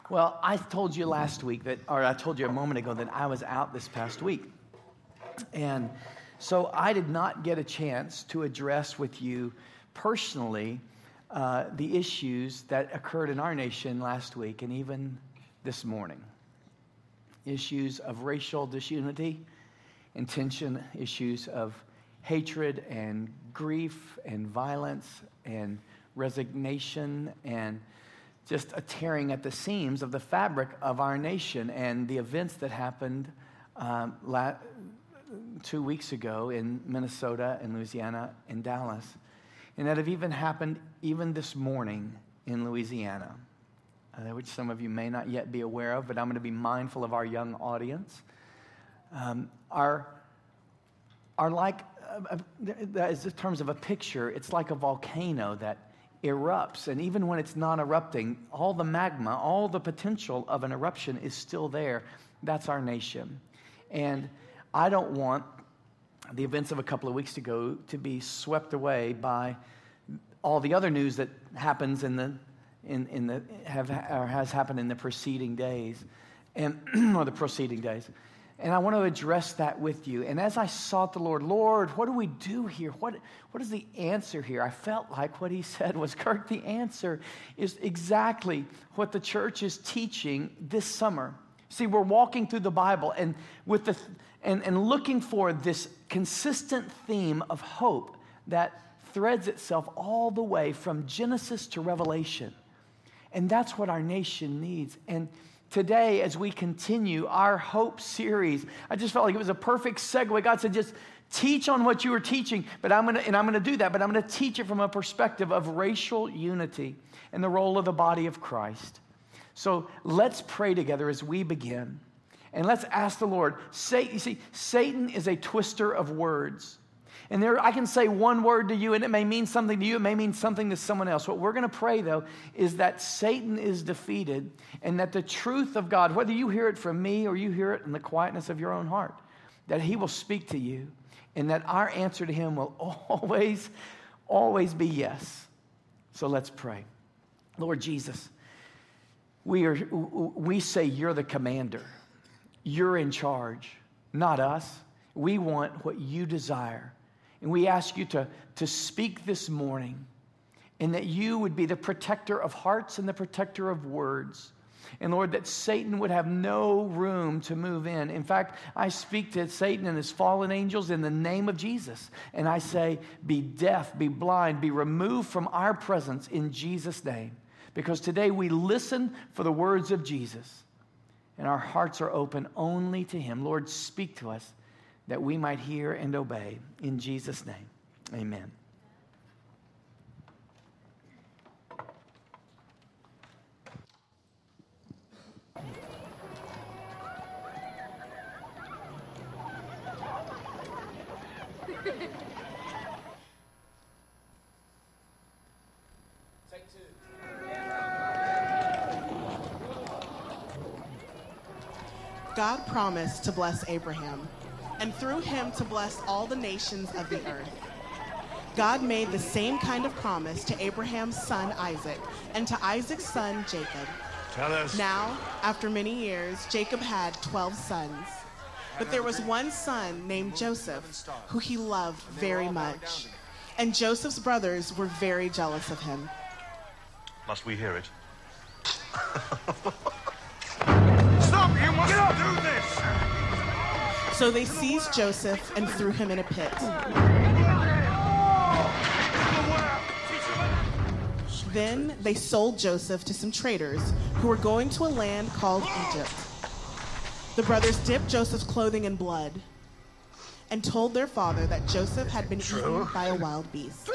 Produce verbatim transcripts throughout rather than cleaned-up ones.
Well, I told you last week that, or I told you a moment ago that I was out this past week. And so I did not get a chance to address with you personally uh, the issues that occurred in our nation last week and even this morning. Issues of racial disunity and tension, issues of hatred and grief and violence and resignation and just a tearing at the seams of the fabric of our nation, and the events that happened um, la- two weeks ago in Minnesota and Louisiana and Dallas, and that have even happened even this morning in Louisiana, uh, which some of you may not yet be aware of, but I'm going to be mindful of our young audience. Um, are, are like, uh, uh, in terms of a picture, it's like a volcano that erupts, and even when it's not erupting, all the magma, all the potential of an eruption is still there. That's our nation. And I don't want the events of a couple of weeks ago to be swept away by all the other news that happens in the in in the have or has happened in the preceding days, and or the preceding days. And I want to address that with you. And as I sought the Lord, Lord, what do we do here? What, what is the answer here? I felt like what he said was, Kirk, the answer is exactly what the church is teaching this summer. See, we're walking through the Bible and with the and, and looking for this consistent theme of hope that threads itself all the way from Genesis to Revelation. And that's what our nation needs. And today, as we continue our Hope series, I just felt like it was a perfect segue. God said, just teach on what you were teaching, but I'm gonna, and I'm going to do that, but I'm going to teach it from a perspective of racial unity and the role of the body of Christ. So let's pray together as we begin, and let's ask the Lord. Satan, you see, Satan is a twister of words. And there, I can say one word to you, and it may mean something to you. It may mean something to someone else. What we're going to pray, though, is that Satan is defeated, and that the truth of God, whether you hear it from me or you hear it in the quietness of your own heart, that he will speak to you, and that our answer to him will always, always be yes. So let's pray. Lord Jesus, we are, we say you're the commander. You're in charge, not us. We want what you desire. And we ask you to, to speak this morning, and that you would be the protector of hearts and the protector of words. And Lord, that Satan would have no room to move in. In fact, I speak to Satan and his fallen angels in the name of Jesus. And I say, be deaf, be blind, be removed from our presence in Jesus' name. Because today we listen for the words of Jesus, and our hearts are open only to him. Lord, speak to us, that we might hear and obey. In Jesus' name, amen. Take two. God promised to bless Abraham, and through him to bless all the nations of the earth. God made the same kind of promise to Abraham's son Isaac and to Isaac's son Jacob. Tell us. Now, after many years, Jacob had twelve sons. But there was one son named Joseph, who he loved very much. And Joseph's brothers were very jealous of him. Must we hear it? Stop! You must do this! So they seized Joseph and threw him in a pit. Then they sold Joseph to some traders who were going to a land called Egypt. The brothers dipped Joseph's clothing in blood and told their father that Joseph had been True. eaten by a wild beast.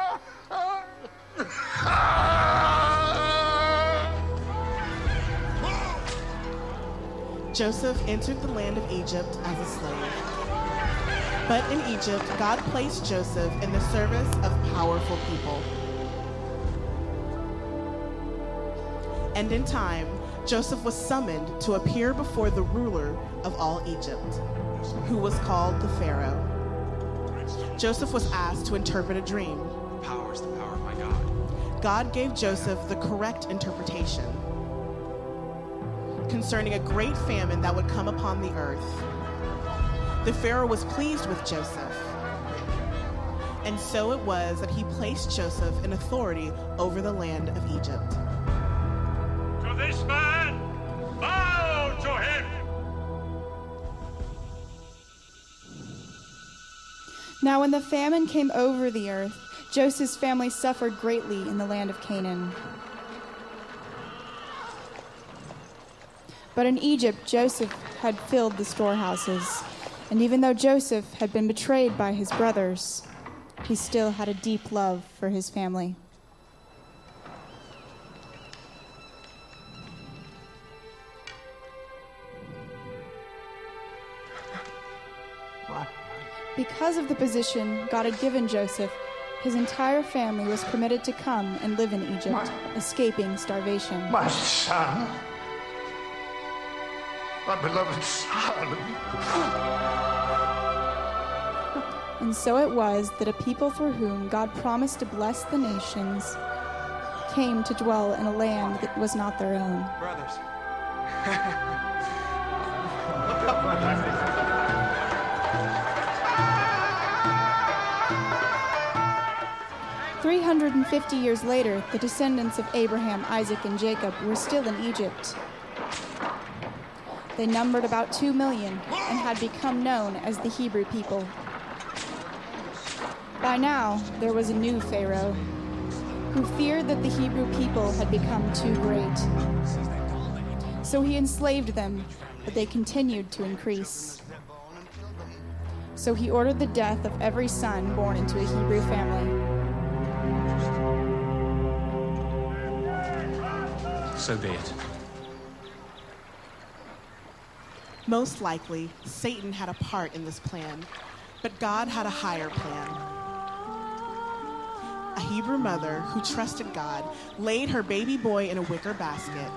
Joseph entered the land of Egypt as a slave. But in Egypt, God placed Joseph in the service of powerful people. And in time, Joseph was summoned to appear before the ruler of all Egypt, who was called the Pharaoh. Joseph was asked to interpret a dream. Power is the power of my God. God gave Joseph the correct interpretation. concerning a great famine that would come upon the earth. The Pharaoh was pleased with Joseph, and so it was that he placed Joseph in authority over the land of Egypt. To this man, bow to him! Now when the famine came over the earth, Joseph's family suffered greatly in the land of Canaan. But in Egypt, Joseph had filled the storehouses, and even though Joseph had been betrayed by his brothers, he still had a deep love for his family. What? Because of the position God had given Joseph, his entire family was permitted to come and live in Egypt, My, escaping starvation. my son, my beloved son. And so it was that a people through whom God promised to bless the nations came to dwell in a land that was not their own. Brothers. three hundred fifty years later, the descendants of Abraham, Isaac, and Jacob were still in Egypt. They numbered about two million and had become known as the Hebrew people. By now, there was a new Pharaoh who feared that the Hebrew people had become too great. So he enslaved them, but they continued to increase. So he ordered the death of every son born into a Hebrew family. So be it. Most likely, Satan had a part in this plan, but God had a higher plan. A Hebrew mother who trusted God laid her baby boy in a wicker basket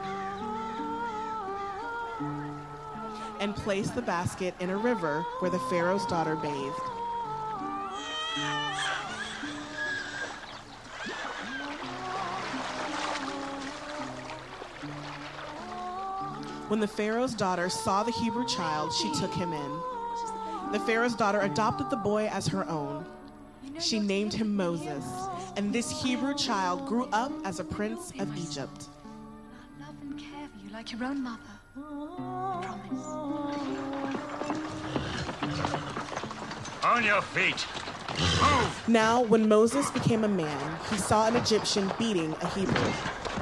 and placed the basket in a river where the Pharaoh's daughter bathed. When the Pharaoh's daughter saw the Hebrew child, she took him in. The Pharaoh's daughter adopted the boy as her own. She named him Moses, and this Hebrew child grew up as a prince of Egypt. I'll love and care for you like your own mother. Promise. On your feet. Move! Now, when Moses became a man, he saw an Egyptian beating a Hebrew.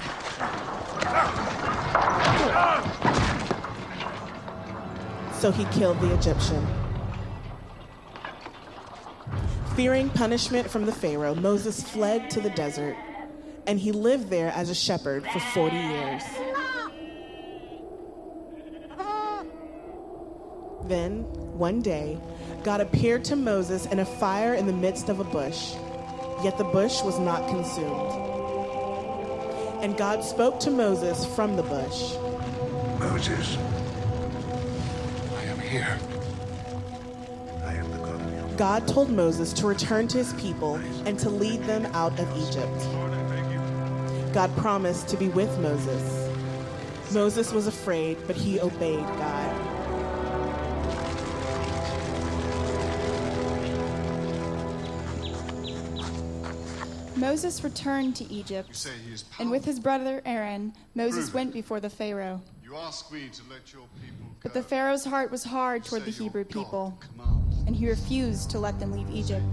So he killed the Egyptian. Fearing punishment from the Pharaoh, Moses fled to the desert, and he lived there as a shepherd for forty years. Then, one day, God appeared to Moses in a fire in the midst of a bush, yet the bush was not consumed. And God spoke to Moses from the bush. Moses, I am here. I am the God of your... God told Moses to return to his people and to lead them out of Egypt. God promised to be with Moses. Moses was afraid, but he obeyed God. Moses returned to Egypt, and with his brother Aaron, Moses went before the Pharaoh. You ask me to let your people go. But the Pharaoh's heart was hard toward the Hebrew people, and he refused to let them leave Egypt.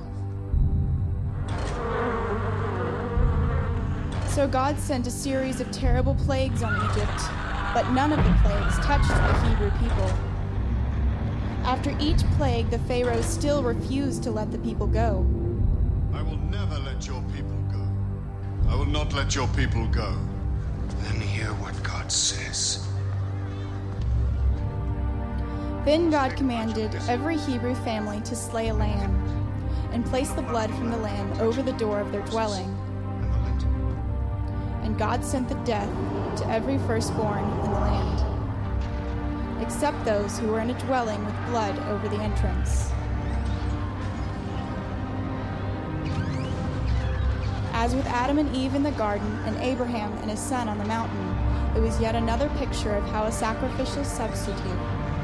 So God sent a series of terrible plagues on Egypt, but none of the plagues touched the Hebrew people. After each plague, the Pharaoh still refused to let the people go. I will never let your people go. I will not let your people go. Then hear what God says. Then God commanded every Hebrew family to slay a lamb and place the blood from the lamb over the door of their dwelling. And God sent the death to every firstborn in the land, except those who were in a dwelling with blood over the entrance. As with Adam and Eve in the garden and Abraham and his son on the mountain, It was yet another picture of how a sacrificial substitute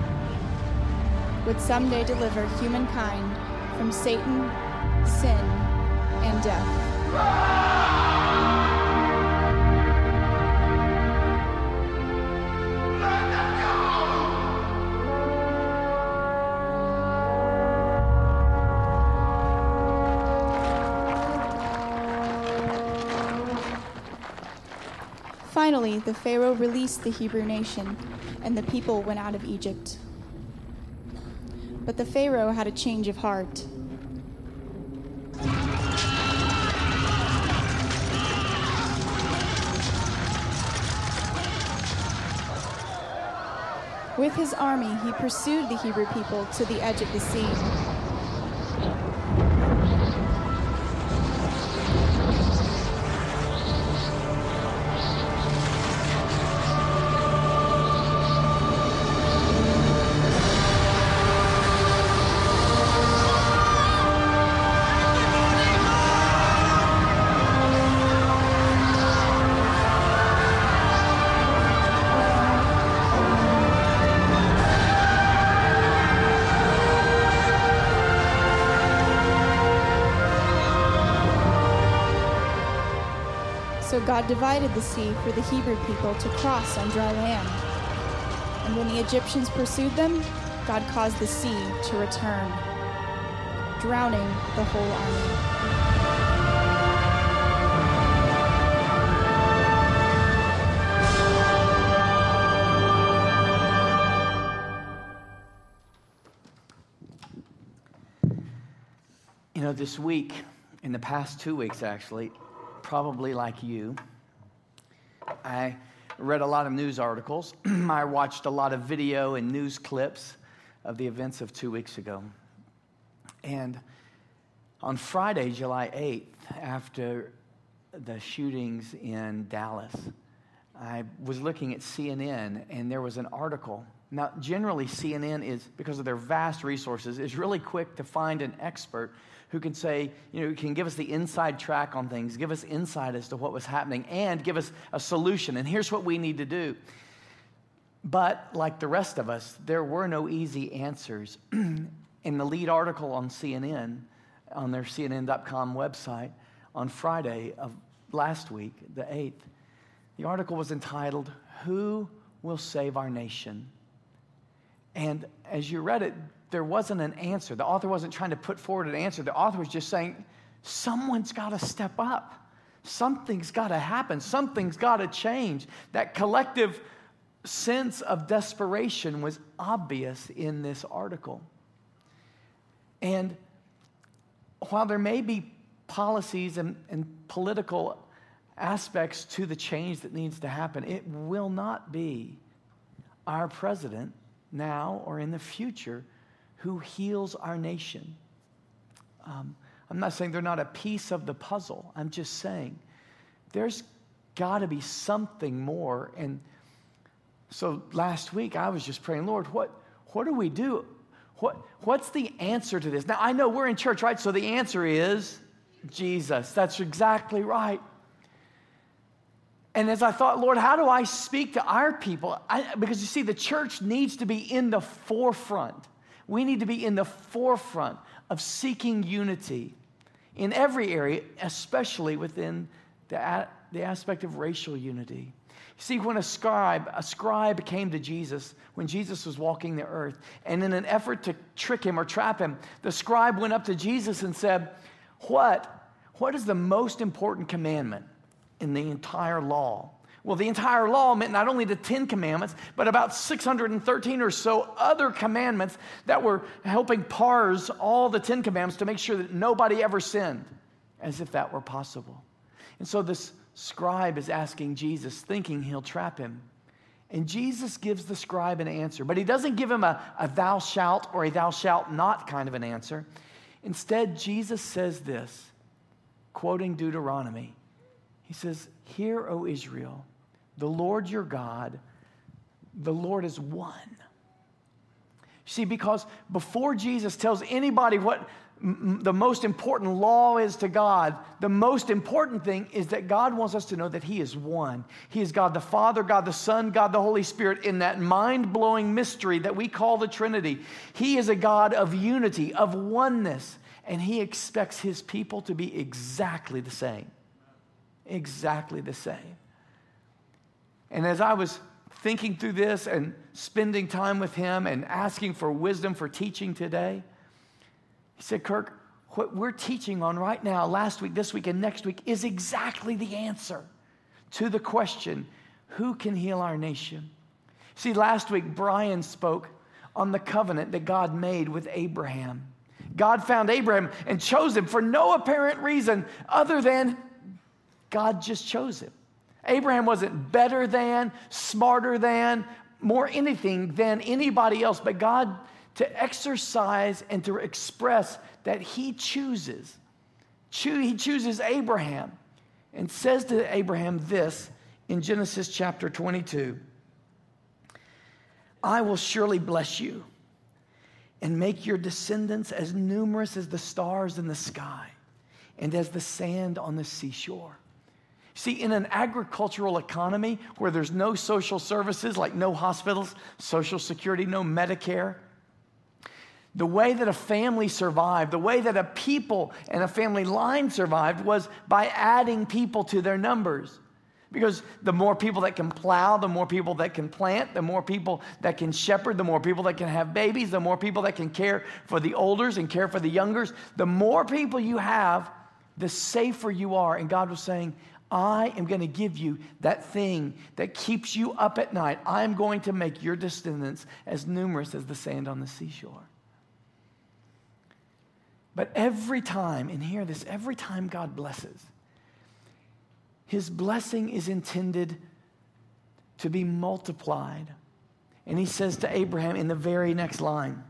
would someday deliver humankind from Satan, sin, and death. Finally, the Pharaoh released the Hebrew nation, and the people went out of Egypt. But the Pharaoh had a change of heart. With his army, he pursued the Hebrew people to the edge of the sea. So God divided the sea for the Hebrew people to cross on dry land. And when the Egyptians pursued them, God caused the sea to return, drowning the whole army. You know, this week, in the past two weeks actually, probably like you, I read a lot of news articles. I watched a lot of video and news clips of the events of two weeks ago. And on Friday, July eighth, after the shootings in Dallas, I was looking at C N N, and there was an article. Now, generally, C N N is, because of their vast resources, is really quick to find an expert who can say, you know, can give us the inside track on things, give us insight as to what was happening, and give us a solution. And here's what we need to do. But like the rest of us, there were no easy answers. In the lead article on C N N, on their C N N dot com website, on Friday of last week, the eighth, the article was entitled, "Who Will Save Our Nation?" And as you read it, there wasn't an answer. The author wasn't trying to put forward an answer. The author was just saying, someone's got to step up. Something's got to happen. Something's got to change. That collective sense of desperation was obvious in this article. And while there may be policies and, and political aspects to the change that needs to happen, it will not be our president now or in the future who heals our nation. Um, I'm not saying they're not a piece of the puzzle. I'm just saying there's got to be something more. And so last week I was just praying, Lord, what, what do we do? What, what's the answer to this? Now, I know we're in church, right? So the answer is Jesus. That's exactly right. And as I thought, Lord, how do I speak to our people? I, because you see, the church needs to be in the forefront. We need to be in the forefront of seeking unity in every area, especially within the, the aspect of racial unity. You see, when a scribe, a scribe came to Jesus, when Jesus was walking the earth, and in an effort to trick him or trap him, the scribe went up to Jesus and said, what? What is the most important commandment in the entire law? Well, the entire law meant not only the Ten Commandments, but about six hundred thirteen or so other commandments that were helping parse all the Ten Commandments to make sure that nobody ever sinned, as if that were possible. And so this scribe is asking Jesus, thinking he'll trap him. And Jesus gives the scribe an answer, but he doesn't give him a, a thou shalt or a thou shalt not kind of an answer. Instead, Jesus says this, quoting Deuteronomy. He says, "Hear, O Israel, the Lord your God, the Lord is one." See, because before Jesus tells anybody what m- the most important law is to God, the most important thing is that God wants us to know that He is one. He is God the Father, God the Son, God the Holy Spirit in that mind-blowing mystery that we call the Trinity. He is a God of unity, of oneness, and He expects His people to be exactly the same. Exactly the same. And as I was thinking through this and spending time with Him and asking for wisdom for teaching today, He said, Kirk, what we're teaching on right now, last week, this week, and next week, is exactly the answer to the question, who can heal our nation? See, last week, Brian spoke on the covenant that God made with Abraham. God found Abraham and chose him for no apparent reason other than God just chose him. Abraham wasn't better than, smarter than, more anything than anybody else, but God to exercise and to express that He chooses. Cho- he chooses Abraham and says to Abraham this in Genesis chapter twenty-two, I will surely bless you and make your descendants as numerous as the stars in the sky and as the sand on the seashore. See, in an agricultural economy where there's no social services, like no hospitals, Social Security, no Medicare, the way that a family survived, the way that a people and a family line survived was by adding people to their numbers. Because the more people that can plow, the more people that can plant, the more people that can shepherd, the more people that can have babies, the more people that can care for the olders and care for the youngers. The more people you have, the safer you are. And God was saying, I am going to give you that thing that keeps you up at night. I'm going to make your descendants as numerous as the sand on the seashore. But every time, and hear this, every time God blesses, His blessing is intended to be multiplied. And He says to Abraham in the very next line,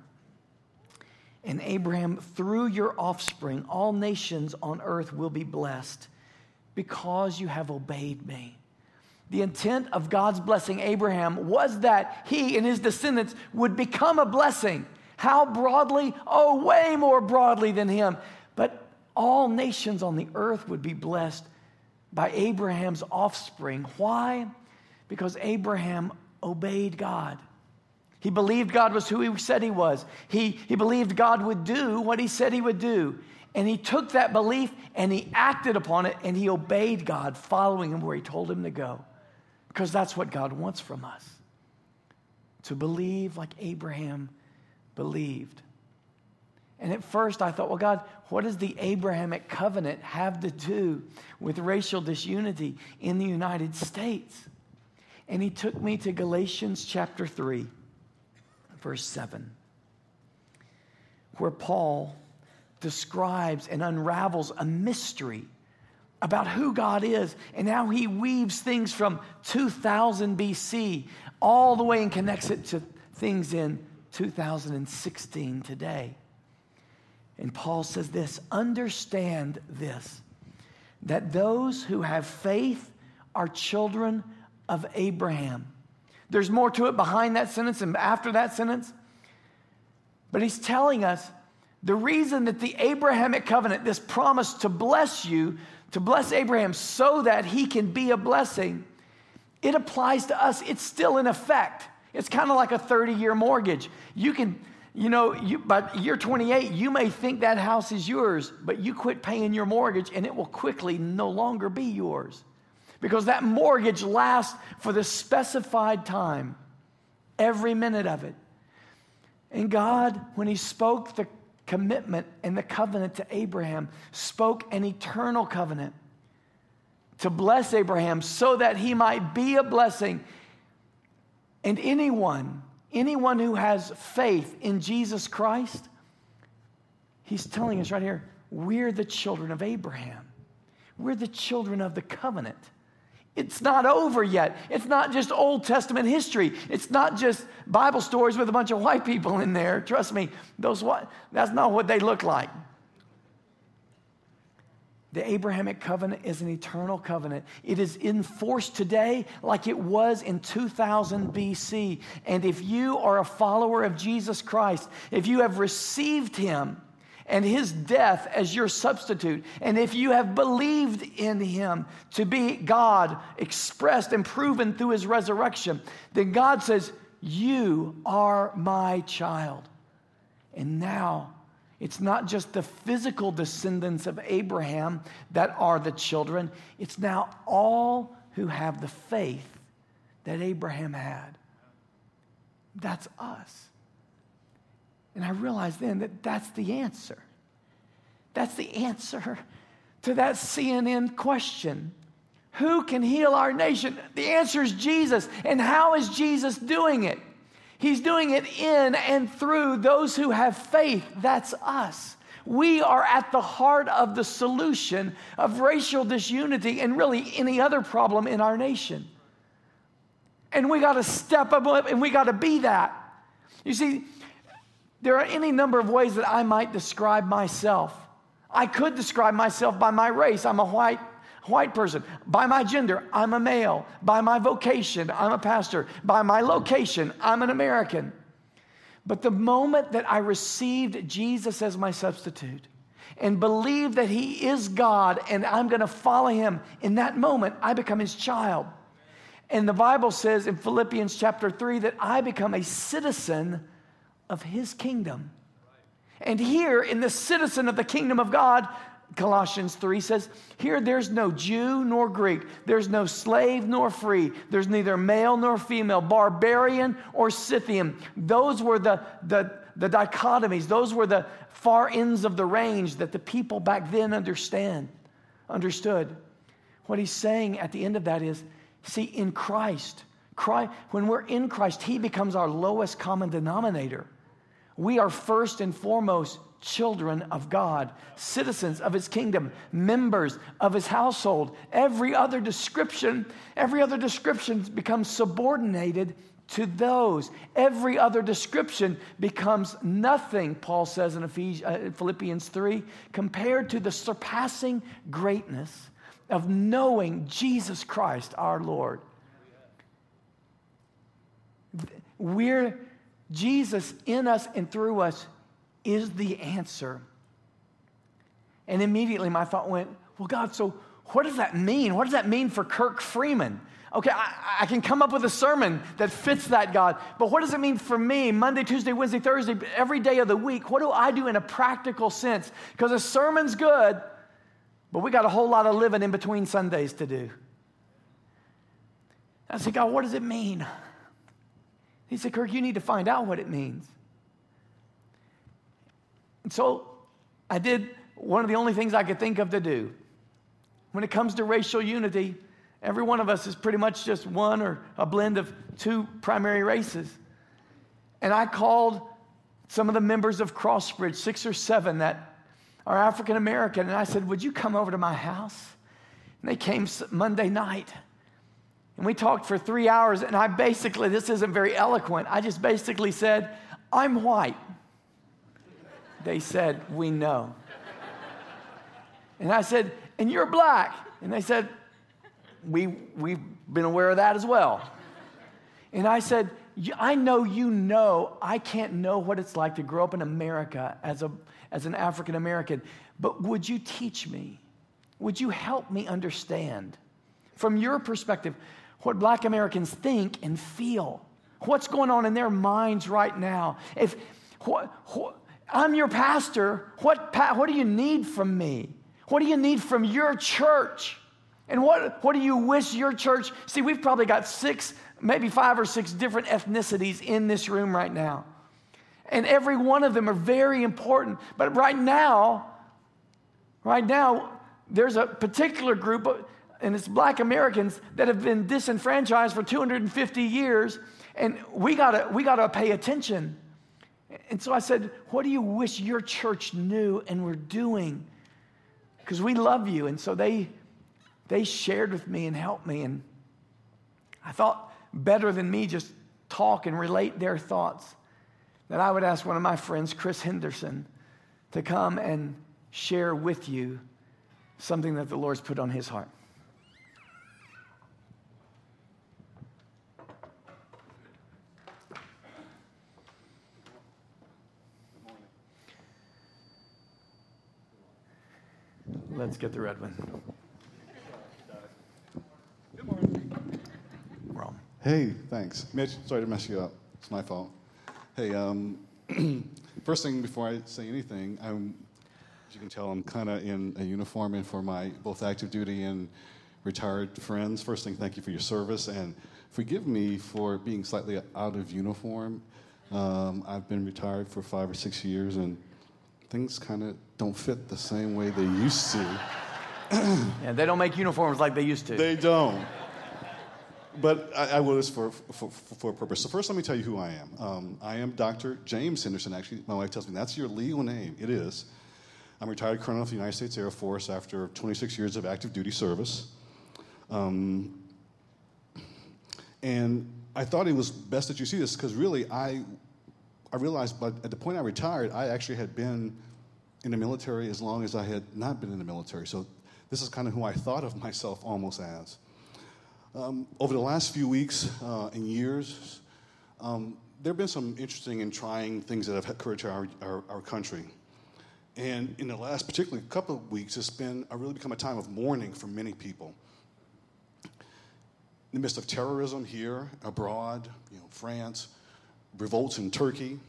and Abraham, through your offspring, all nations on earth will be blessed because you have obeyed me. The intent of God's blessing Abraham was that he and his descendants would become a blessing. How broadly? Oh, way more broadly than him. But all nations on the earth would be blessed by Abraham's offspring. Why? Because Abraham obeyed God. He believed God was who He said He was. He, he believed God would do what He said He would do. And he took that belief and he acted upon it and he obeyed God, following Him where He told him to go. Because that's what God wants from us. To believe like Abraham believed. And at first I thought, well, God, what does the Abrahamic covenant have to do with racial disunity in the United States? And He took me to Galatians chapter three, verse seven, where Paul describes and unravels a mystery about who God is and how He weaves things from two thousand B C all the way and connects it to things in two thousand sixteen today. And Paul says this, understand this, that those who have faith are children of Abraham. There's more to it behind that sentence and after that sentence. But he's telling us the reason that the Abrahamic covenant, this promise to bless you, to bless Abraham so that he can be a blessing, it applies to us. It's still in effect. It's kind of like a thirty-year mortgage. You can, you know, you, by year twenty-eight, you may think that house is yours, but you quit paying your mortgage and it will quickly no longer be yours. Because that mortgage lasts for the specified time, every minute of it. And God, when He spoke the commitment and the covenant to Abraham, spoke an eternal covenant to bless Abraham so that he might be a blessing. And anyone, anyone who has faith in Jesus Christ, He's telling us right here, we're the children of Abraham. We're the children of the covenant. It's not over yet. It's not just Old Testament history. It's not just Bible stories with a bunch of white people in there. Trust me, those what that's not what they look like. The Abrahamic covenant is an eternal covenant. It is in force today like it was in two thousand B C. And if you are a follower of Jesus Christ, if you have received Him and his death as your substitute. And if you have believed in him to be God expressed and proven through his resurrection, then God says, you are my child. And now it's not just the physical descendants of Abraham that are the children. It's now all who have the faith that Abraham had. That's us. And I realized then that that's the answer. That's the answer to that C N N question. Who can heal our nation? The answer is Jesus. And how is Jesus doing it? He's doing it in and through those who have faith. That's us. We are at the heart of the solution of racial disunity and really any other problem in our nation. And we got to step up and we got to be that. You see, there are any number of ways that I might describe myself. I could describe myself by my race. I'm a white white person. By my gender, I'm a male. By my vocation, I'm a pastor. By my location, I'm an American. But the moment that I received Jesus as my substitute and believed that he is God and I'm going to follow him, in that moment, I become his child. And the Bible says in Philippians chapter three that I become a citizen of his kingdom. And here in the citizen of the kingdom of God, Colossians three says, here there's no Jew nor Greek, there's no slave nor free, there's neither male nor female, barbarian or Scythian. Those were the, the, the dichotomies, those were the far ends of the range that the people back then understand, understood. What he's saying at the end of that is, see, in Christ, Christ, when we're in Christ, he becomes our lowest common denominator. We are first and foremost children of God, citizens of his kingdom, members of his household. Every other description, every other description becomes subordinated to those. Every other description becomes nothing, Paul says in Ephesians, uh, Philippians three, compared to the surpassing greatness of knowing Jesus Christ, our Lord. We're Jesus in us and through us is the answer. And immediately my thought went, well, God, so what does that mean? What does that mean for Kirk Freeman? Okay, I, I can come up with a sermon that fits that, God, but what does it mean for me, Monday, Tuesday, Wednesday, Thursday, every day of the week? What do I do in a practical sense? Because a sermon's good, but we got a whole lot of living in between Sundays to do. I said, God, what does it mean? He said, Kirk, you need to find out what it means. And so I did one of the only things I could think of to do. When it comes to racial unity, every one of us is pretty much just one or a blend of two primary races. And I called some of the members of Crossbridge, six or seven that are African American, and I said, would you come over to my house? And they came Monday night. And we talked for three hours, and I basically, this isn't very eloquent, I just basically said, I'm white. They said, we know. And I said, and you're black. And they said, we, we've been aware of that as well. And I said, I know you know I can't know what it's like to grow up in America as, a, as an African American, but would you teach me? Would you help me understand, from your perspective, what black Americans think and feel? What's going on in their minds right now? If what, what, I'm your pastor, what, what do you need from me? What do you need from your church? And what, what do you wish your church... See, we've probably got six, maybe five or six different ethnicities in this room right now. And every one of them are very important. But right now, right now, there's a particular group, of, and it's black Americans, that have been disenfranchised for two hundred fifty years, and we gotta, we gotta pay attention. And so I said, what do you wish your church knew and were doing? Because we love you. And so they, they shared with me and helped me. And I thought better than me just talk and relate their thoughts, that I would ask one of my friends, Chris Henderson, to come and share with you something that the Lord's put on his heart. Let's get the red one. Wrong. Hey, thanks. Mitch, sorry to mess you up. It's my fault. Hey, um, first thing before I say anything, I'm, as you can tell, I'm kind of in a uniform and for my both active duty and retired friends. First thing, thank you for your service, and forgive me for being slightly out of uniform. Um, I've been retired for five or six years, and things kind of don't fit the same way they used to. Yeah, they don't make uniforms like they used to. They don't. But I, I will this for, for, for a purpose. So first, let me tell you who I am. Um, I am Doctor James Henderson. Actually, my wife tells me that's your legal name. It is. I'm a retired colonel of the United States Air Force after twenty-six years of active duty service. Um, and I thought it was best that you see this because really I, I realized but at the point I retired, I actually had been in the military as long as I had not been in the military. So this is kind of who I thought of myself almost as. Um, over the last few weeks uh, and years, um, there have been some interesting and trying things that have occurred to our, our, our country. And in the last particularly couple of weeks, it's been a really become a time of mourning for many people. In the midst of terrorism here, abroad, you know, France, revolts in Turkey,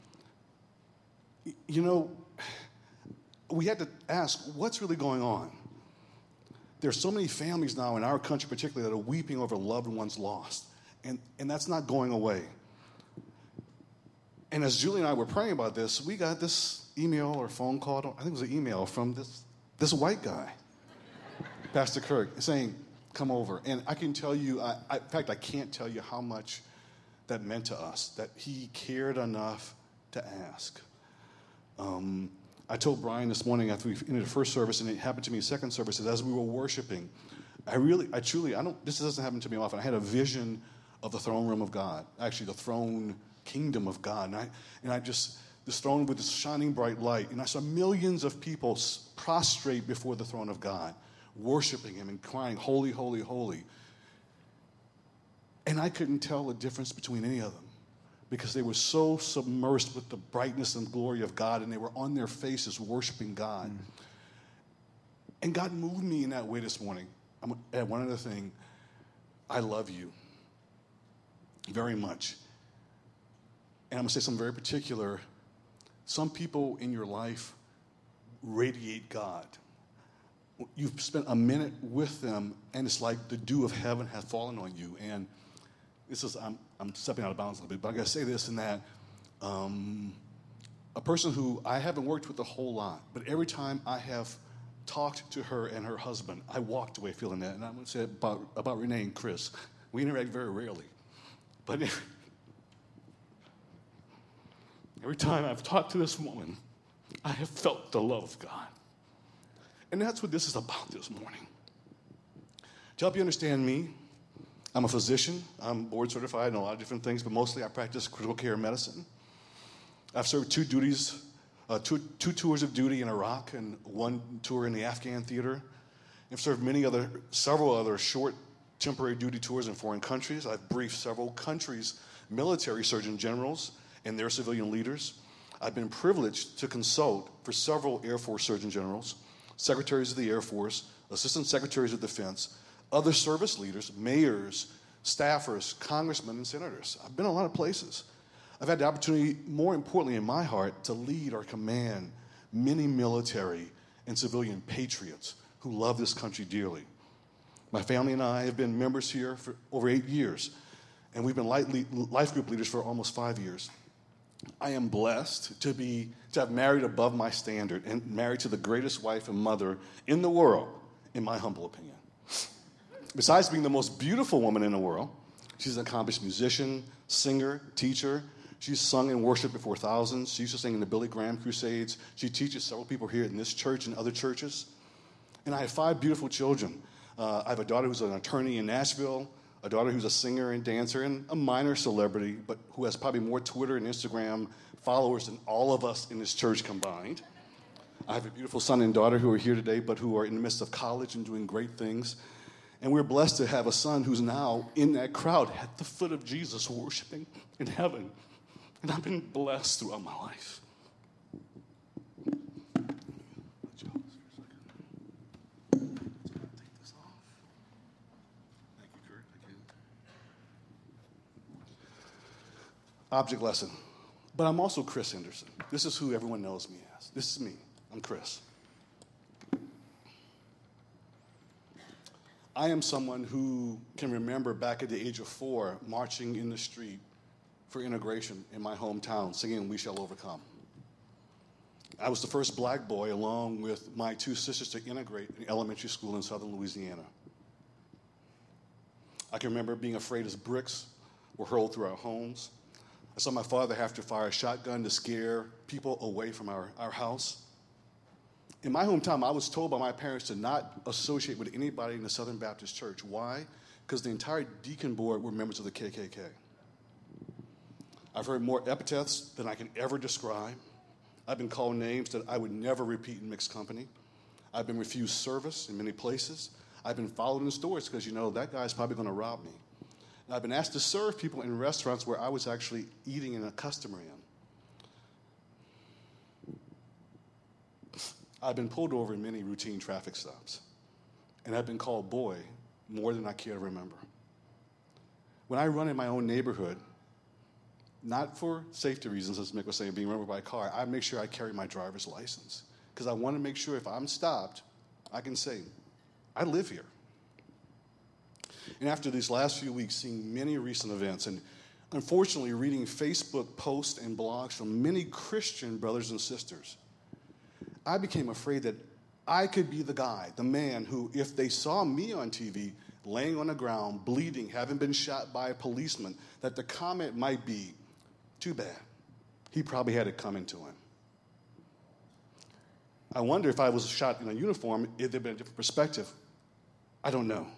you know, we had to ask, what's really going on? There's so many families now in our country particularly that are weeping over loved ones lost, and, and that's not going away. And as Julie and I were praying about this, we got this email or phone call, I think it was an email from this, this white guy, Pastor Kirk, saying, come over. And I can tell you, I, I, in fact, I can't tell you how much that meant to us, that he cared enough to ask. Um, I told Brian this morning after we ended the first service, and it happened to me in the second service, as we were worshiping, I really, I truly, I don't, this doesn't happen to me often. I had a vision of the throne room of God, actually the throne kingdom of God. And I, and I just, this throne with this shining bright light, and I saw millions of people prostrate before the throne of God, worshiping him and crying, holy, holy, holy. And I couldn't tell the difference between any of them, because they were so submersed with the brightness and glory of God, and they were on their faces worshiping God. Mm. And God moved me in that way this morning. I'm, and one other thing, I love you very much. And I'm going to say something very particular. Some people in your life radiate God. You've spent a minute with them, and it's like the dew of heaven has fallen on you. And this is, I'm, I'm stepping out of bounds a little bit, but I got to say this and that. Um, a person who I haven't worked with a whole lot, but every time I have talked to her and her husband, I walked away feeling that. And I'm going to say about, about Renee and Chris. We interact very rarely. But every, every time I've talked to this woman, I have felt the love of God. And that's what this is about this morning. To help you understand me, I'm a physician. I'm board certified in a lot of different things, but mostly I practice critical care medicine. I've served two duties, uh, two, two tours of duty in Iraq and one tour in the Afghan theater. I've served many other, several other short temporary duty tours in foreign countries. I've briefed several countries' military surgeon generals and their civilian leaders. I've been privileged to consult for several Air Force surgeon generals, secretaries of the Air Force, assistant secretaries of defense, other service leaders, mayors, staffers, congressmen, and senators. I've been a lot of places. I've had the opportunity, more importantly in my heart, to lead or command many military and civilian patriots who love this country dearly. My family and I have been members here for over eight years, and we've been life group leaders for almost five years. I am blessed to be to have married above my standard and married to the greatest wife and mother in the world, in my humble opinion. Besides being the most beautiful woman in the world, she's an accomplished musician, singer, teacher. She's sung and worshiped before thousands. She used to sing in the Billy Graham Crusades. She teaches several people here in this church and other churches. And I have five beautiful children. Uh, I have a daughter who's an attorney in Nashville, a daughter who's a singer and dancer, and a minor celebrity, but who has probably more Twitter and Instagram followers than all of us in this church combined. I have a beautiful son and daughter who are here today, but who are in the midst of college and doing great things. And we're blessed to have a son who's now in that crowd at the foot of Jesus worshiping in heaven. And I've been blessed throughout my life. Object lesson. But I'm also Chris Henderson. This is who everyone knows me as. This is me. I'm Chris. I am someone who can remember back at the age of four marching in the street for integration in my hometown, singing We Shall Overcome. I was the first black boy, along with my two sisters, to integrate in elementary school in southern Louisiana. I can remember being afraid as bricks were hurled through our homes. I saw my father have to fire a shotgun to scare people away from our, our house. In my hometown, I was told by my parents to not associate with anybody in the Southern Baptist Church. Why? Because the entire deacon board were members of the K K K. I've heard more epithets than I can ever describe. I've been called names that I would never repeat in mixed company. I've been refused service in many places. I've been followed in stores because, you know, that guy's probably going to rob me. And I've been asked to serve people in restaurants where I was actually eating in a customer in. I've been pulled over in many routine traffic stops, and I've been called boy more than I care to remember. When I run in my own neighborhood, not for safety reasons, as Mick was saying, being remembered by a car, I make sure I carry my driver's license because I want to make sure if I'm stopped, I can say, I live here. And after these last few weeks, seeing many recent events, and unfortunately reading Facebook posts and blogs from many Christian brothers and sisters, I became afraid that I could be the guy, the man who, if they saw me on T V laying on the ground, bleeding, having been shot by a policeman, that the comment might be, too bad. He probably had it coming to him. I wonder if I was shot in a uniform, if there'd been a different perspective. I don't know.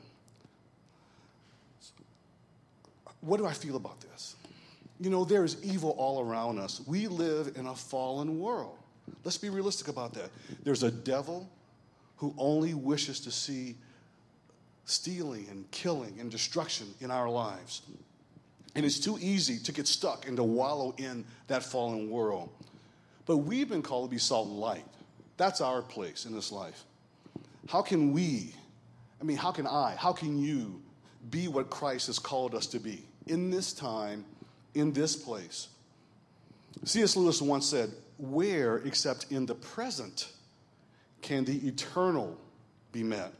What do I feel about this? You know, there is evil all around us. We live in a fallen world. Let's be realistic about that. There's a devil who only wishes to see stealing and killing and destruction in our lives. And it's too easy to get stuck and to wallow in that fallen world. But we've been called to be salt and light. That's our place in this life. How can we, I mean, how can I, how can you be what Christ has called us to be in this time, in this place? C S Lewis once said, where except in the present can the eternal be met?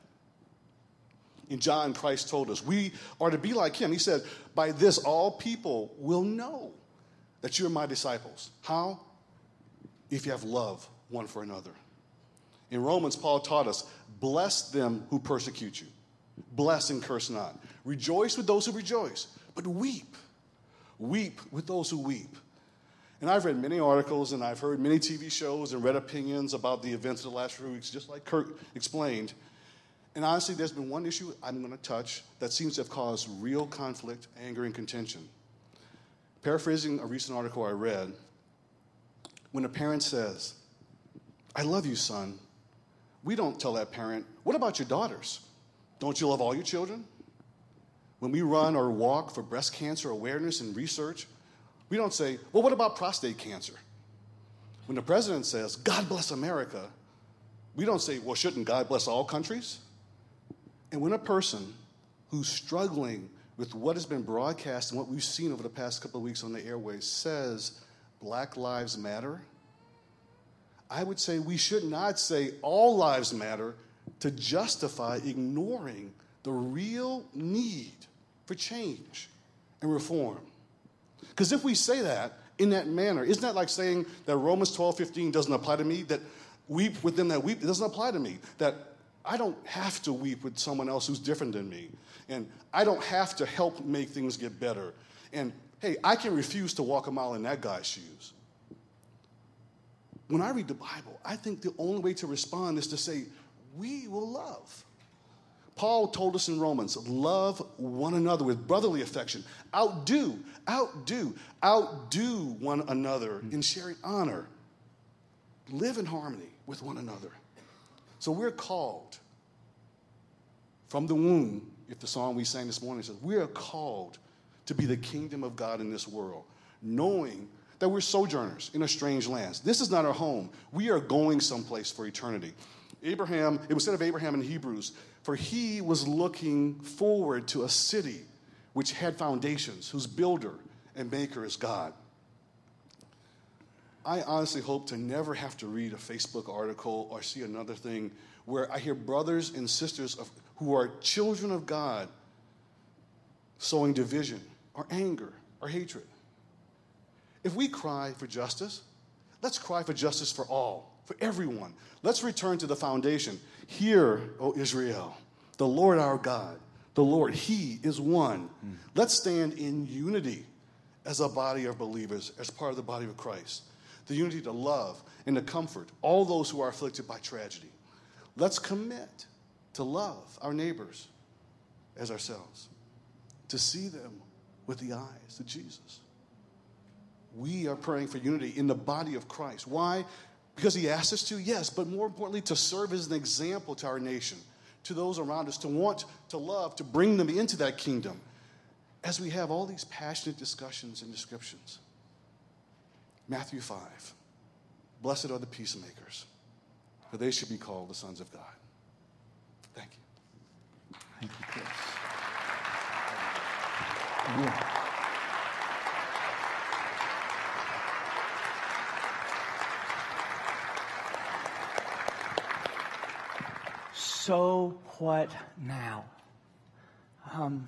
In John, Christ told us we are to be like him. He said, by this all people will know that you're my disciples. How? If you have love one for another. In Romans, Paul taught us, bless them who persecute you. Bless and curse not. Rejoice with those who rejoice, but weep. Weep with those who weep. And I've read many articles and I've heard many T V shows and read opinions about the events of the last few weeks, just like Kurt explained. And honestly, there's been one issue I'm going to touch that seems to have caused real conflict, anger, and contention. Paraphrasing a recent article I read, when a parent says, I love you, son, we don't tell that parent, what about your daughters? Don't you love all your children? When we run or walk for breast cancer awareness and research, we don't say, well, what about prostate cancer? When the president says, God bless America, we don't say, well, shouldn't God bless all countries? And when a person who's struggling with what has been broadcast and what we've seen over the past couple of weeks on the airways says Black Lives Matter, I would say we should not say all lives matter to justify ignoring the real need for change and reform. Because if we say that in that manner, isn't that like saying that Romans twelve fifteen doesn't apply to me, that weep with them that weep? It doesn't apply to me, that I don't have to weep with someone else who's different than me, and I don't have to help make things get better. And, hey, I can refuse to walk a mile in that guy's shoes. When I read the Bible, I think the only way to respond is to say, we will love. Paul told us in Romans, love one another with brotherly affection. Outdo, outdo, outdo one another in sharing honor. Live in harmony with one another. So we're called from the womb, if the song we sang this morning says, we are called to be the kingdom of God in this world, knowing that we're sojourners in a strange land. This is not our home. We are going someplace for eternity. Abraham, it was said of Abraham in Hebrews, for he was looking forward to a city which had foundations, whose builder and maker is God. I honestly hope to never have to read a Facebook article or see another thing where I hear brothers and sisters of, who are children of God sowing division or anger or hatred. If we cry for justice, let's cry for justice for all, for everyone. Let's return to the foundation. Hear, O Israel, the Lord our God, the Lord, He is one. Mm. Let's stand in unity as a body of believers, as part of the body of Christ. The unity to love and to comfort all those who are afflicted by tragedy. Let's commit to love our neighbors as ourselves, to see them with the eyes of Jesus. We are praying for unity in the body of Christ. Why? Because He asked us to, yes, but more importantly, to serve as an example to our nation, to those around us, to want to love, to bring them into that kingdom, as we have all these passionate discussions and descriptions. Matthew five, blessed are the peacemakers, for they should be called the sons of God. Thank you. Thank you, Chris. Yeah. So what now? Um,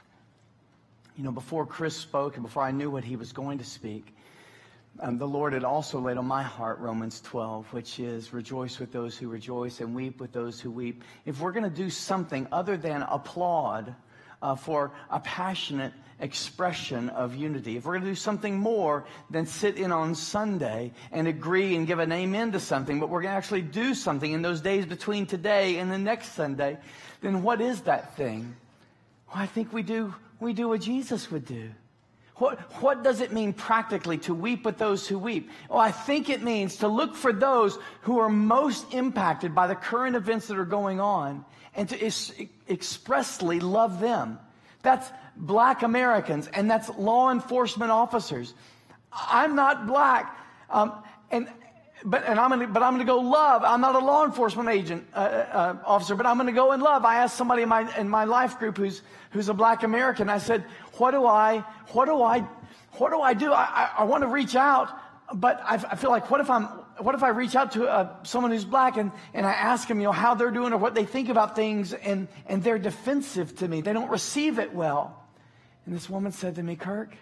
you know, before Chris spoke and before I knew what he was going to speak, um, the Lord had also laid on my heart Romans twelve, which is rejoice with those who rejoice and weep with those who weep. If we're going to do something other than applaud uh, for a passionate expression of unity, if we're going to do something more than sit in on Sunday and agree and give an amen to something, but we're going to actually do something in those days between today and the next Sunday, then what is that thing? Well, I think we do we do what Jesus would do. What, what does it mean practically to weep with those who weep? Well, I think it means to look for those who are most impacted by the current events that are going on and to is, expressly love them. That's black Americans, and that's law enforcement officers. I'm not black, um, and but and I'm gonna but I'm gonna go love. I'm not a law enforcement agent uh, uh, officer, but I'm gonna go and love. I asked somebody in my in my life group who's who's a black American. I said, what do I what do I what do I do? I I, I want to reach out, but I, I feel like what if I'm what if I reach out to uh, someone who's black and, and I ask them, you know, how they're doing or what they think about things, and and they're defensive to me. They don't receive it well. And this woman said to me, Kirk,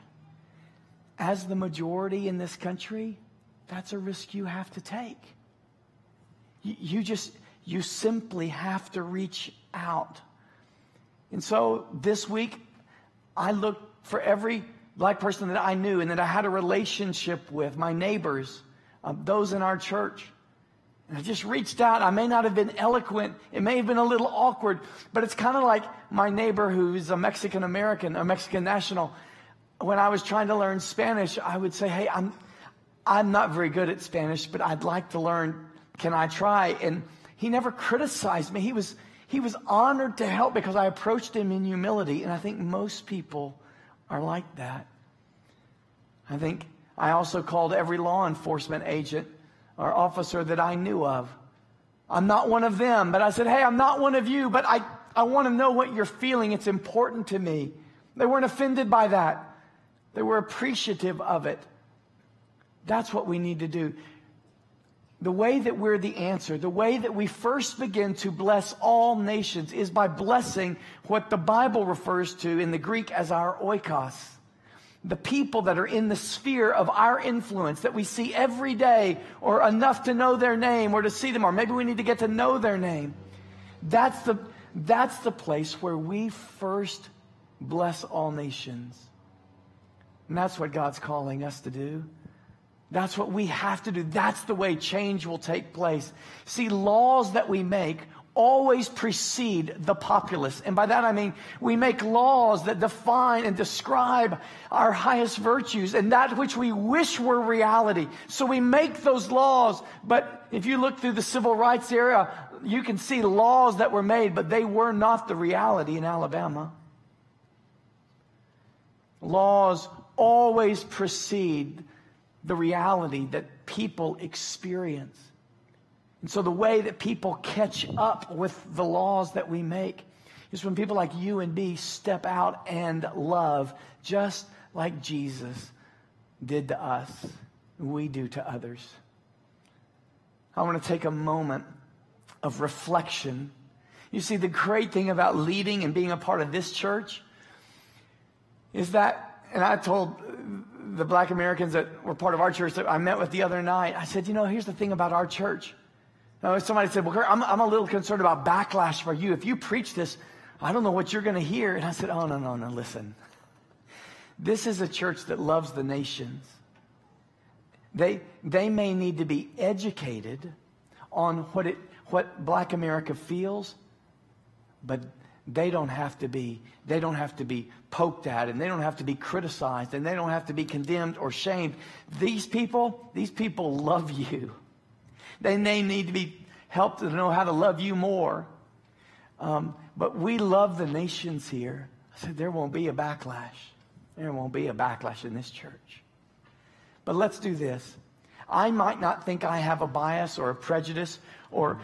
as the majority in this country, that's a risk you have to take. You, you just, you simply have to reach out. And so this week, I looked for every black person that I knew and that I had a relationship with, my neighbors, uh, those in our church. And I just reached out. I may not have been eloquent. It may have been a little awkward, but it's kind of like my neighbor who's a Mexican American, a Mexican national. When I was trying to learn Spanish, I would say, hey, I'm, I'm not very good at Spanish, but I'd like to learn. Can I try? And he never criticized me. He was, he was honored to help because I approached him in humility. And I think most people are like that. I think I also called every law enforcement agent or officer that I knew of. I'm not one of them, but I said, hey, I'm not one of you, but I, I want to know what you're feeling. It's important to me. They weren't offended by that. They were appreciative of it. That's what we need to do. The way that we're the answer, the way that we first begin to bless all nations is by blessing what the Bible refers to in the Greek as our oikos. The people that are in the sphere of our influence that we see every day, or enough to know their name or to see them, or maybe we need to get to know their name. That's the, that's the place where we first bless all nations. And that's what God's calling us to do. That's what we have to do. That's the way change will take place. See, laws that we make always precede the populace. And by that I mean we make laws that define and describe our highest virtues and that which we wish were reality. So we make those laws, but if you look through the civil rights era, you can see laws that were made, but they were not the reality in Alabama. Laws always precede the reality that people experience. And so the way that people catch up with the laws that we make is when people like you and me step out and love just like Jesus did to us, we do to others. I want to take a moment of reflection. You see, the great thing about leading and being a part of this church is that, and I told the Black Americans that were part of our church that I met with the other night, I said, you know, here's the thing about our church. Now, somebody said, well, Kurt, I'm, I'm a little concerned about backlash for you. If you preach this, I don't know what you're going to hear. And I said, oh, no, no, no, listen. This is a church that loves the nations. They, they may need to be educated on what it, what Black America feels, but they don't have to be, they don't have to be poked at, and they don't have to be criticized, and they don't have to be condemned or shamed. These people, these people love you. They may need to be helped to know how to love you more. Um, but we love the nations here. I said, there won't be a backlash. There won't be a backlash in this church. But let's do this. I might not think I have a bias or a prejudice or,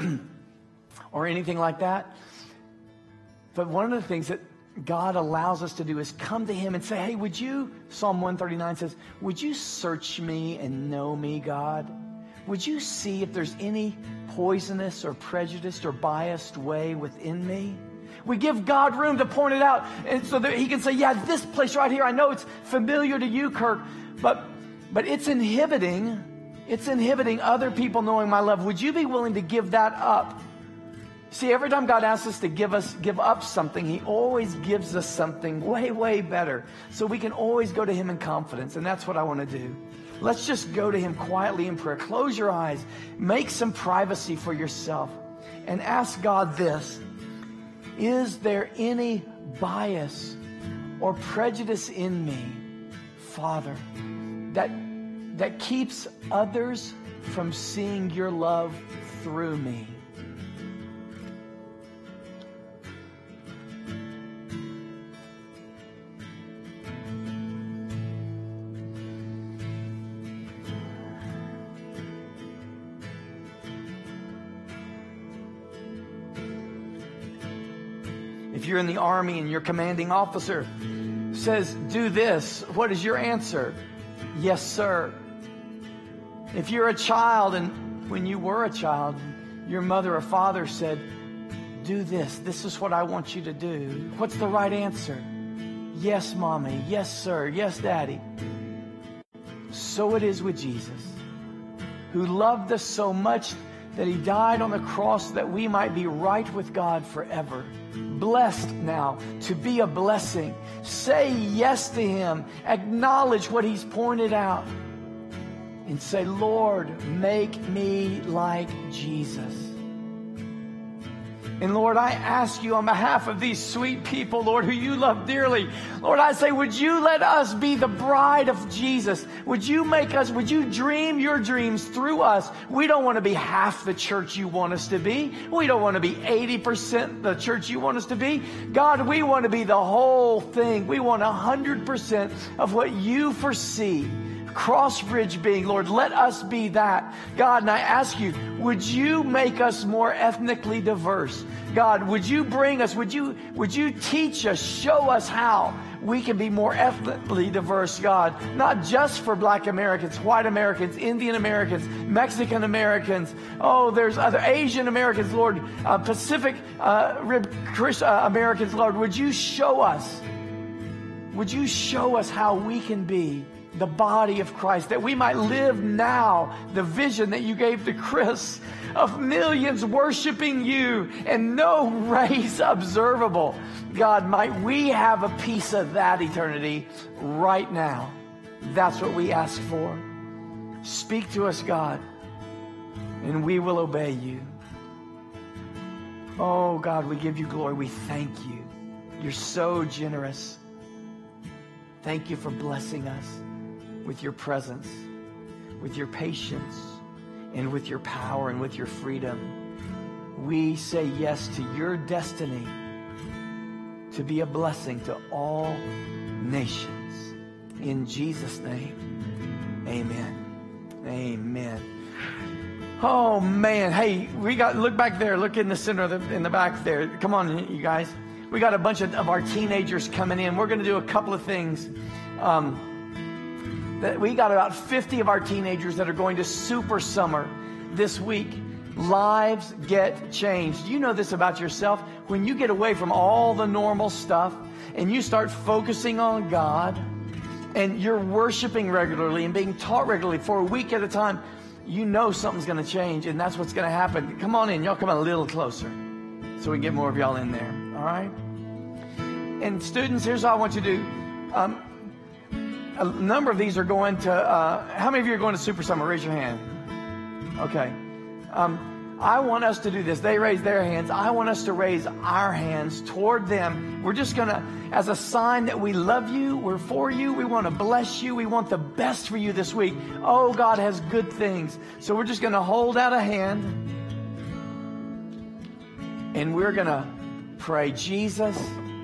or anything like that. But one of the things that God allows us to do is come to him and say, hey, would you, Psalm one thirty-nine says, would you search me and know me, God? Would you see if there's any poisonous or prejudiced or biased way within me? We give God room to point it out, and so that he can say, yeah, this place right here, I know it's familiar to you, Kirk, but but it's inhibiting, it's inhibiting other people knowing my love. Would you be willing to give that up? See, every time God asks us to give us give up something, he always gives us something way, way better. So we can always go to him in confidence, and that's what I want to do. Let's just go to him quietly in prayer. Close your eyes. Make some privacy for yourself and ask God this. Is there any bias or prejudice in me, Father, that, that keeps others from seeing your love through me? If you're in the army and your commanding officer says, do this, what is your answer? Yes, sir. If you're a child and when you were a child, your mother or father said, do this, this is what I want you to do, what's the right answer? Yes, mommy. Yes, sir. Yes, daddy. So it is with Jesus, who loved us so much that he died on the cross that we might be right with God forever. Blessed now to be a blessing. Say yes to him. Acknowledge what he's pointed out. And say, Lord, make me like Jesus. And Lord, I ask you on behalf of these sweet people, Lord, who you love dearly, Lord, I say, would you let us be the bride of Jesus? Would you make us, would you dream your dreams through us? We don't want to be half the church you want us to be. We don't want to be eighty percent the church you want us to be. God, we want to be the whole thing. We want one hundred percent of what you foresee. Crossbridge being, Lord, let us be that. God, and I ask you, would you make us more ethnically diverse? God, would you bring us, would you, would you teach us, show us how we can be more ethnically diverse, God, not just for Black Americans, white Americans, Indian Americans, Mexican Americans, oh, there's other Asian Americans, Lord, uh, Pacific uh, Rib Chris, uh, Americans, Lord, would you show us, would you show us how we can be the body of Christ, that we might live now the vision that you gave to Chris of millions worshiping you and no race observable. God, might we have a piece of that eternity right now. That's what we ask for. Speak to us, God, and we will obey you. Oh, God, we give you glory. We thank you. You're so generous. Thank you for blessing us with your presence, with your patience, and with your power and with your freedom. We say yes to your destiny to be a blessing to all nations. In Jesus' name, amen. Amen. Oh, man. Hey, we got, look back there. Look in the center, of the, in the back there. Come on, you guys. We got a bunch of, of our teenagers coming in. We're going to do a couple of things. um, that we got about fifty of our teenagers that are going to Super Summer this week. Lives get changed. You know this about yourself. When you get away from all the normal stuff and you start focusing on God and you're worshiping regularly and being taught regularly for a week at a time, you know something's going to change, and that's what's going to happen. Come on in. Y'all come a little closer so we can get more of y'all in there. All right? And students, here's what I want you to do. Um, a number of these are going to, uh, how many of you are going to Super Summer? Raise your hand. Okay. Um, I want us to do this. They raise their hands. I want us to raise our hands toward them. We're just going to, as a sign that we love you, we're for you, we want to bless you, we want the best for you this week. Oh, God has good things. So we're just going to hold out a hand, and we're going to pray, Jesus,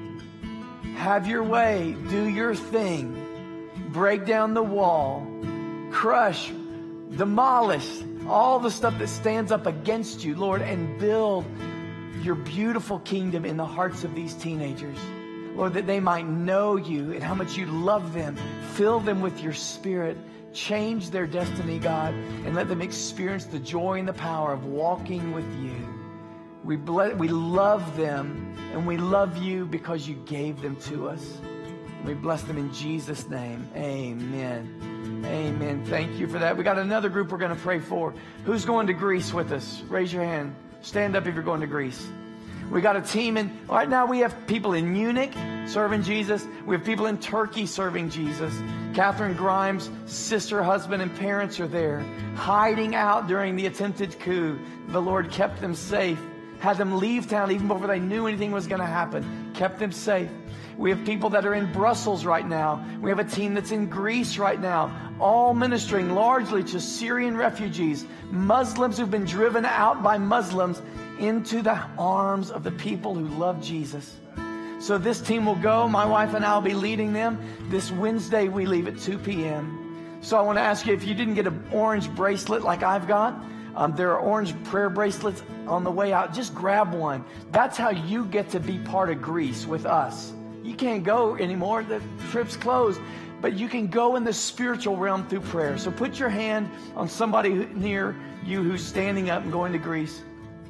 have your way, do your thing, break down the wall, crush, demolish all the stuff that stands up against you, Lord, and build your beautiful kingdom in the hearts of these teenagers. Lord, that they might know you and how much you love them. Fill them with your Spirit. Change their destiny, God, and let them experience the joy and the power of walking with you. We bless, we love them, and we love you because you gave them to us. We bless them in Jesus' name. Amen. Amen. Thank you for that. We got another group we're going to pray for. Who's going to Greece with us? Raise your hand. Stand up if you're going to Greece. We got a team in, right now we have people in Munich serving Jesus. We have people in Turkey serving Jesus. Catherine Grimes' sister, husband, and parents are there, hiding out during the attempted coup. The Lord kept them safe, had them leave town even before they knew anything was going to happen, kept them safe. We have people that are in Brussels right now. We have a team that's in Greece right now, all ministering largely to Syrian refugees, Muslims who've been driven out by Muslims into the arms of the people who love Jesus. So this team will go. My wife and I will be leading them. This Wednesday we leave at two p.m. So I want to ask you, if you didn't get an orange bracelet like I've got, um, there are orange prayer bracelets on the way out. Just grab one. That's how you get to be part of Greece with us. You can't go anymore. The trip's closed. But you can go in the spiritual realm through prayer. So put your hand on somebody near you who's standing up and going to Greece.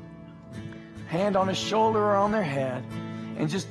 Hand on a shoulder or on their head. And just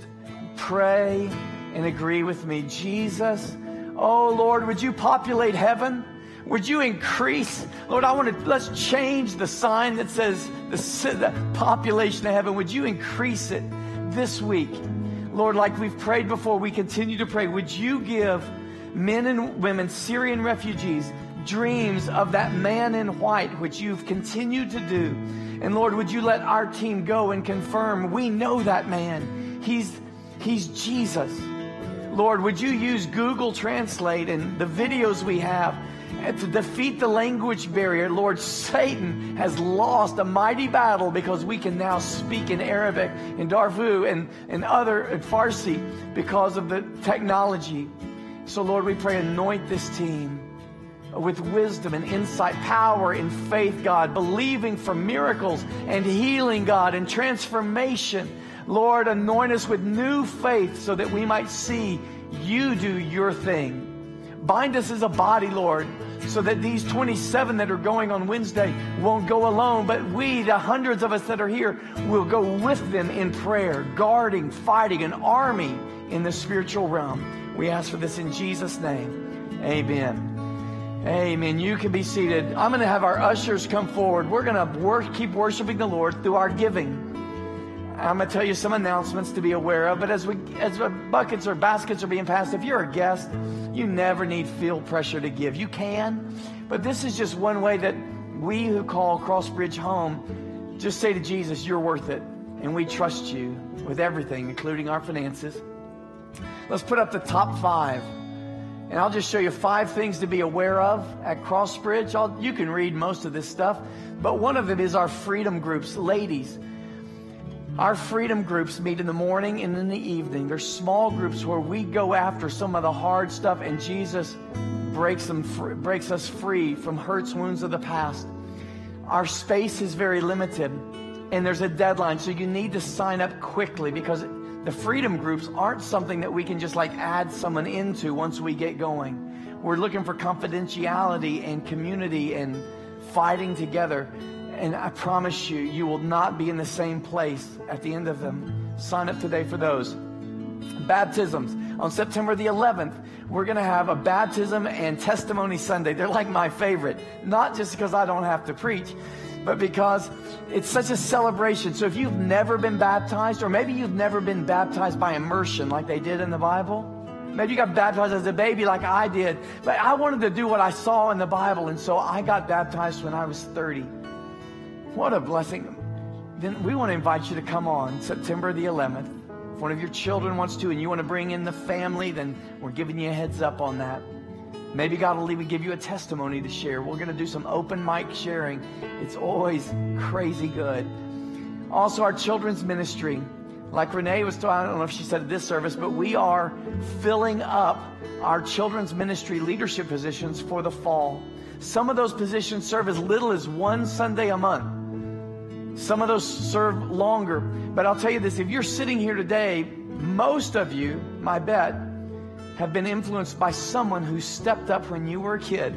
pray and agree with me. Jesus, oh Lord, would you populate heaven? Would you increase? Lord, I want to, let's change the sign that says the, the population of heaven. Would you increase it this week? Lord, like we've prayed before, we continue to pray. Would you give men and women, Syrian refugees, dreams of that man in white, which you've continued to do? And Lord, would you let our team go and confirm we know that man. He's, he's Jesus. Lord, would you use Google Translate and the videos we have to defeat the language barrier? Lord, Satan has lost a mighty battle because we can now speak in Arabic, in Darfur, and, and other in Farsi because of the technology. So Lord, we pray, anoint this team with wisdom and insight, power and faith, God, believing for miracles and healing, God, and transformation. Lord, anoint us with new faith so that we might see you do your thing. Bind us as a body, Lord, so that these twenty-seven that are going on Wednesday won't go alone, but we, the hundreds of us that are here, will go with them in prayer, guarding, fighting, an army in the spiritual realm. We ask for this in Jesus' name. Amen. Amen. You can be seated. I'm going to have our ushers come forward. We're going to work, keep worshiping the Lord through our giving. I'm going to tell you some announcements to be aware of, but as we, as buckets or baskets are being passed, if you're a guest, you never need feel pressure to give. You can, but this is just one way that we who call Crossbridge home just say to Jesus, you're worth it, and we trust you with everything, including our finances. Let's put up the top five, and I'll just show you five things to be aware of at Crossbridge. I'll, you can read most of this stuff, but one of them is our freedom groups. Ladies, our freedom groups meet in the morning and in the evening. They're small groups where we go after some of the hard stuff, and Jesus breaks them, breaks us free from hurts, wounds of the past. Our space is very limited, and there's a deadline, so you need to sign up quickly because The freedom groups aren't something that we can just like add someone into once we get going. We're looking for confidentiality and community and fighting together. And I promise you, you will not be in the same place at the end of them. Sign up today for those. Baptisms. On September the eleventh, we're going to have a baptism and testimony Sunday. They're like my favorite. Not just because I don't have to preach, but because it's such a celebration. So if you've never been baptized, or maybe you've never been baptized by immersion like they did in the Bible, maybe you got baptized as a baby like I did, but I wanted to do what I saw in the Bible, and so I got baptized when I was thirty. What a blessing. Then we want to invite you to come on September the eleventh. If one of your children wants to and you want to bring in the family, then we're giving you a heads up on that. Maybe God will even give you a testimony to share. We're going to do some open mic sharing. It's always crazy good. Also, our children's ministry. Like Renee was talking, I don't know if she said at this service, but we are filling up our children's ministry leadership positions for the fall. Some of those positions serve as little as one Sunday a month. Some of those serve longer. But I'll tell you this, if you're sitting here today, most of you, my bet, have been influenced by someone who stepped up when you were a kid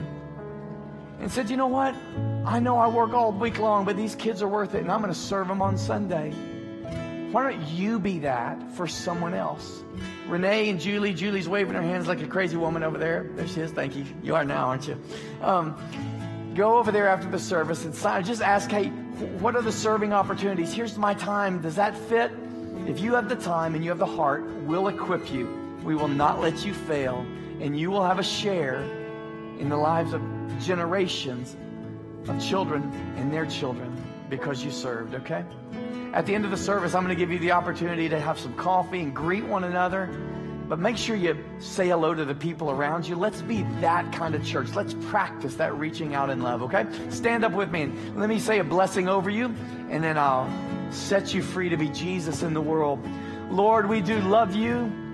and said, you know what? I know I work all week long, but these kids are worth it, and I'm going to serve them on Sunday. Why don't you be that for someone else? Renee and Julie. Julie's waving her hands like a crazy woman over there. There she is. Thank you. You are now, aren't you? Um, go over there after the service and sign. Just ask, hey, what are the serving opportunities? Here's my time. Does that fit? If you have the time and you have the heart, we'll equip you. We will not let you fail. And you will have a share in the lives of generations of children and their children because you served, okay? At the end of the service, I'm going to give you the opportunity to have some coffee and greet one another. But make sure you say hello to the people around you. Let's be that kind of church. Let's practice that reaching out in love, okay? Stand up with me and let me say a blessing over you, and then I'll set you free to be Jesus in the world. Lord, we do love you,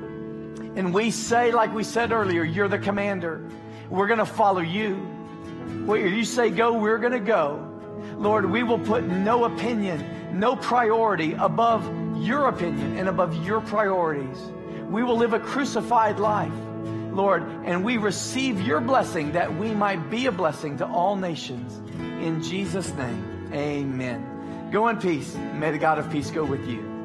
and we say, like we said earlier, you're the commander. We're going to follow you. Where you say go, we're going to go. Lord, we will put no opinion, no priority above your opinion and above your priorities. We will live a crucified life, Lord, and we receive your blessing that we might be a blessing to all nations. In Jesus' name, amen. Go in peace. May the God of peace go with you.